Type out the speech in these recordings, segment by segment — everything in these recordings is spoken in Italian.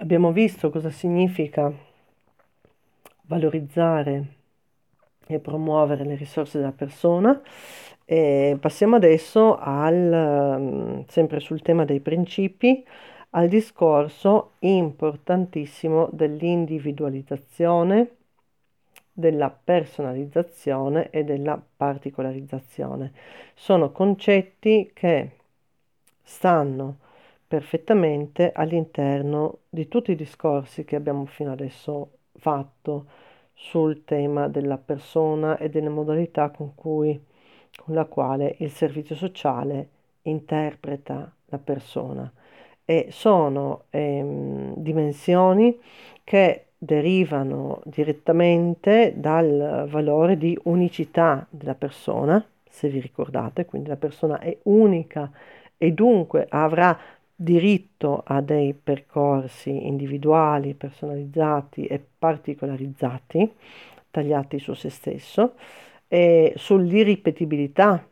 Abbiamo visto cosa significa valorizzare e promuovere le risorse della persona e passiamo adesso sempre sul tema dei principi, al discorso importantissimo dell'individualizzazione, della personalizzazione e della particolarizzazione. Sono concetti che stanno perfettamente all'interno di tutti i discorsi che abbiamo fino adesso fatto sul tema della persona e delle modalità con la quale il servizio sociale interpreta la persona. E sono dimensioni che derivano direttamente dal valore di unicità della persona, se vi ricordate, quindi la persona è unica e dunque avrà diritto a dei percorsi individuali, personalizzati e particolarizzati, tagliati su se stesso, e sull'irripetibilità,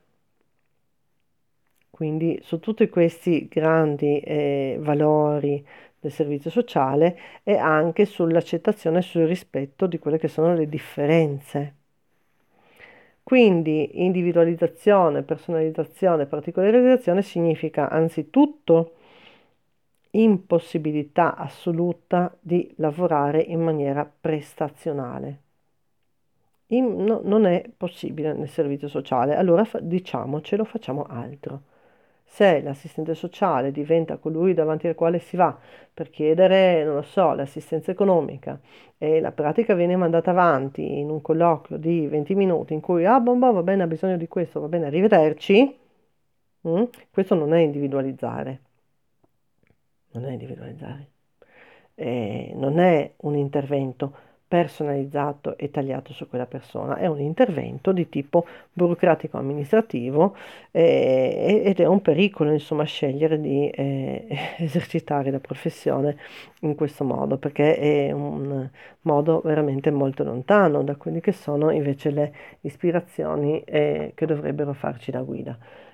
quindi su tutti questi grandi valori del servizio sociale e anche sull'accettazione e sul rispetto di quelle che sono le differenze. Quindi individualizzazione, personalizzazione, particolarizzazione significa anzitutto impossibilità assoluta di lavorare in maniera prestazionale. Non è possibile nel servizio sociale, allora diciamocelo, facciamo altro. Se l'assistente sociale diventa colui davanti al quale si va per chiedere, non lo so, l'assistenza economica e la pratica viene mandata avanti in un colloquio di 20 minuti in cui, ah, boh, va bene, ha bisogno di questo, va bene, arrivederci, questo non è individualizzare, non è individualizzare. Non è un intervento personalizzato e tagliato su quella persona, è un intervento di tipo burocratico-amministrativo ed è un pericolo, insomma, scegliere di esercitare la professione in questo modo, perché è un modo veramente molto lontano da quelle che sono invece le ispirazioni che dovrebbero farci da guida.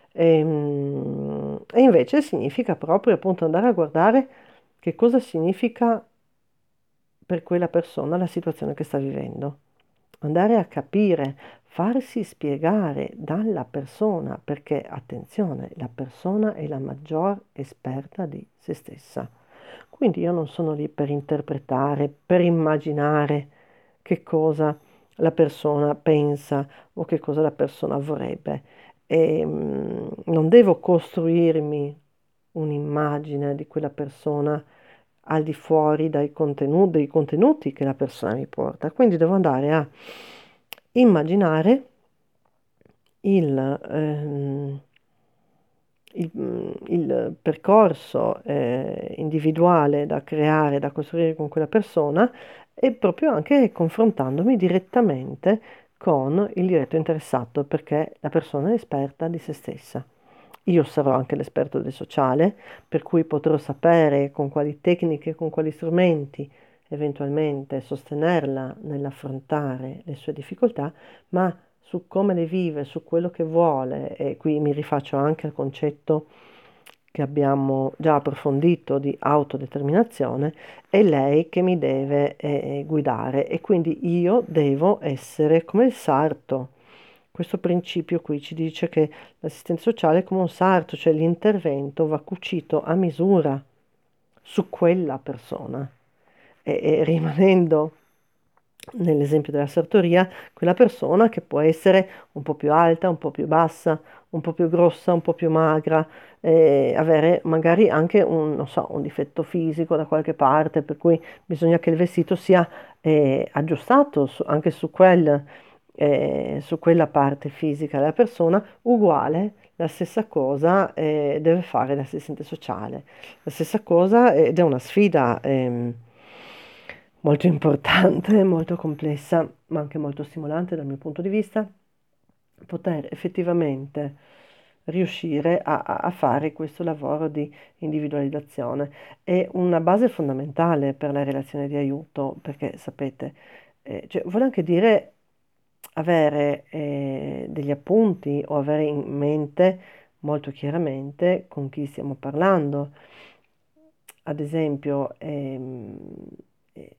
E invece significa proprio appunto andare a guardare che cosa significa per quella persona la situazione che sta vivendo. Andare a capire, farsi spiegare dalla persona, perché attenzione, la persona è la maggior esperta di se stessa. Quindi io non sono lì per interpretare, per immaginare che cosa la persona pensa o che cosa la persona vorrebbe. Non devo costruirmi un'immagine di quella persona al di fuori dei contenuti che la persona mi porta. Quindi devo andare a immaginare il, ehm, il percorso individuale da creare, da costruire con quella persona e proprio anche confrontandomi direttamente con il diretto interessato, perché la persona è esperta di se stessa. Io sarò anche l'esperto del sociale, per cui potrò sapere con quali tecniche, con quali strumenti eventualmente sostenerla nell'affrontare le sue difficoltà, ma su come le vive, su quello che vuole, e qui mi rifaccio anche al concetto che abbiamo già approfondito di autodeterminazione, è lei che mi deve guidare e quindi io devo essere come il sarto. Questo principio qui ci dice che l'assistenza sociale è come un sarto, cioè l'intervento va cucito a misura su quella persona e rimanendo nell'esempio della sartoria, quella persona che può essere un po' più alta, un po' più bassa, un po' più grossa, un po' più magra, avere magari anche un, non so, un difetto fisico da qualche parte, per cui bisogna che il vestito sia aggiustato anche su quella parte fisica della persona, uguale. La stessa cosa deve fare l'assistente sociale. La stessa cosa ed è una sfida molto importante, molto complessa, ma anche molto stimolante dal mio punto di vista, poter effettivamente riuscire a fare questo lavoro di individualizzazione. È una base fondamentale per la relazione di aiuto, perché sapete, cioè, vuole anche dire avere degli appunti o avere in mente molto chiaramente con chi stiamo parlando, ad esempio, eh,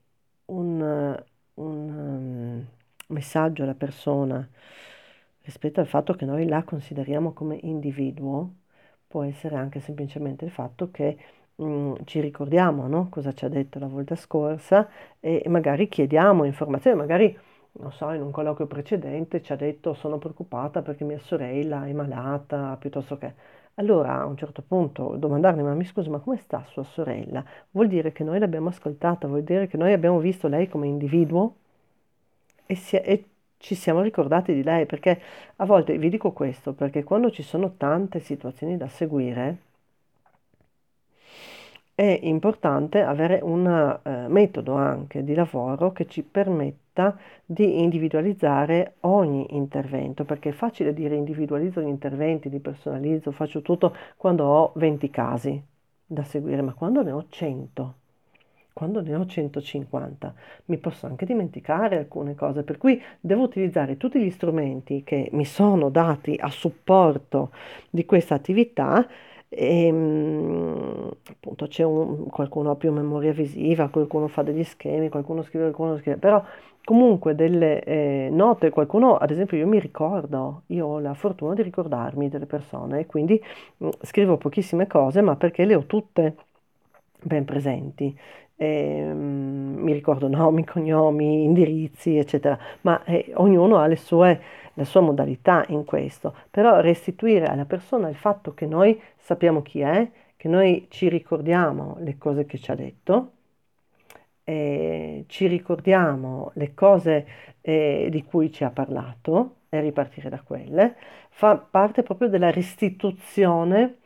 un messaggio alla persona rispetto al fatto che noi la consideriamo come individuo, può essere anche semplicemente il fatto che ci ricordiamo, no? Cosa ci ha detto la volta scorsa e magari chiediamo informazioni, magari, non so, in un colloquio precedente ci ha detto sono preoccupata perché mia sorella è malata, piuttosto che... Allora, a un certo punto, domandarmi, ma mi scusi, ma come sta sua sorella? Vuol dire che noi l'abbiamo ascoltata, vuol dire che noi abbiamo visto lei come individuo e ci siamo ricordati di lei, perché a volte vi dico questo, perché quando ci sono tante situazioni da seguire, è importante avere un metodo anche di lavoro che ci permetta di individualizzare ogni intervento, perché è facile dire individualizzo gli interventi, li personalizzo, faccio tutto quando ho 20 casi da seguire, ma quando ne ho 100, quando ne ho 150, mi posso anche dimenticare alcune cose, per cui devo utilizzare tutti gli strumenti che mi sono dati a supporto di questa attività. Appunto qualcuno ha più memoria visiva, qualcuno fa degli schemi, qualcuno scrive, però comunque delle note, qualcuno, ad esempio io mi ricordo, io ho la fortuna di ricordarmi delle persone, e quindi scrivo pochissime cose, ma perché le ho tutte ben presenti. Mi ricordo nomi, cognomi, indirizzi, eccetera, ma ognuno ha la sua modalità in questo. Però restituire alla persona il fatto che noi sappiamo chi è, che noi ci ricordiamo le cose che ci ha detto, ci ricordiamo le cose di cui ci ha parlato e ripartire da quelle, fa parte proprio della restituzione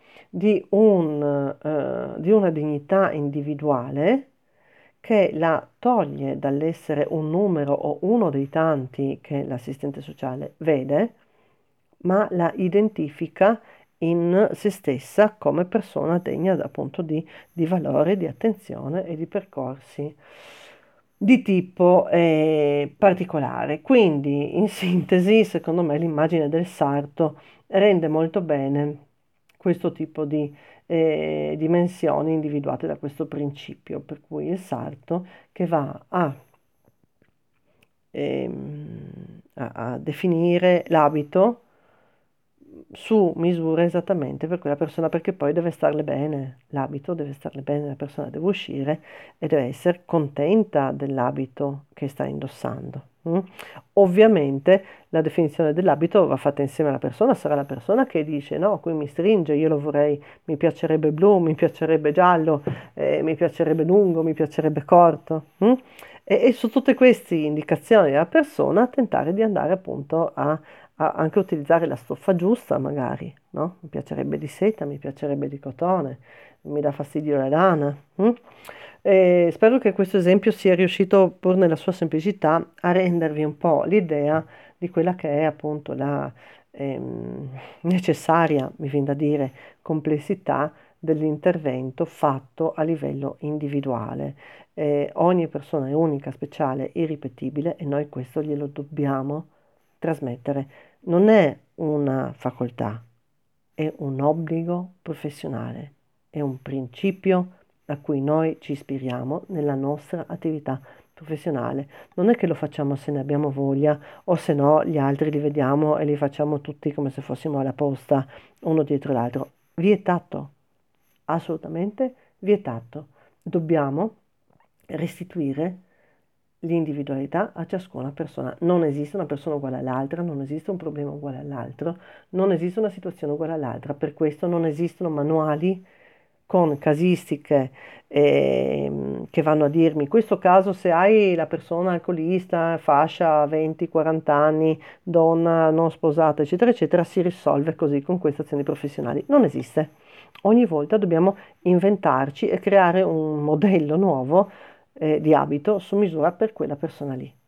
di una dignità individuale che la toglie dall'essere un numero o uno dei tanti che l'assistente sociale vede, ma la identifica in se stessa come persona degna appunto di valore, di attenzione e di percorsi di tipo particolare. Quindi, in sintesi, secondo me l'immagine del sarto rende molto bene questo tipo di dimensioni individuate da questo principio, per cui il sarto che va a definire l'abito su misura esattamente per quella persona, perché poi deve starle bene, l'abito deve starle bene, la persona deve uscire e deve essere contenta dell'abito che sta indossando. Ovviamente la definizione dell'abito va fatta insieme alla persona, sarà la persona che dice no, qui mi stringe, io lo vorrei, mi piacerebbe blu, mi piacerebbe giallo, mi piacerebbe lungo, mi piacerebbe corto. E su tutte queste indicazioni della persona tentare di andare appunto a anche utilizzare la stoffa giusta magari, no? Mi piacerebbe di seta, mi piacerebbe di cotone, non mi dà fastidio la lana. E spero che questo esempio sia riuscito, pur nella sua semplicità, a rendervi un po' l'idea di quella che è appunto la necessaria, mi viene da dire, complessità dell'intervento fatto a livello individuale. Ogni persona è unica, speciale, irripetibile e noi questo glielo dobbiamo trasmettere. Non è una facoltà, è un obbligo professionale, è un principio a cui noi ci ispiriamo nella nostra attività professionale. Non è che lo facciamo se ne abbiamo voglia o se no gli altri li vediamo e li facciamo tutti come se fossimo alla posta, uno dietro l'altro. Vietato, assolutamente vietato. Dobbiamo restituire l'individualità a ciascuna persona. Non esiste una persona uguale all'altra, non esiste un problema uguale all'altro, non esiste una situazione uguale all'altra. Per questo non esistono manuali con casistiche che vanno a dirmi, in questo caso se hai la persona alcolista, fascia 20-40 anni, donna non sposata, eccetera, eccetera, si risolve così con queste azioni professionali. Non esiste. Ogni volta dobbiamo inventarci e creare un modello nuovo di abito su misura per quella persona lì.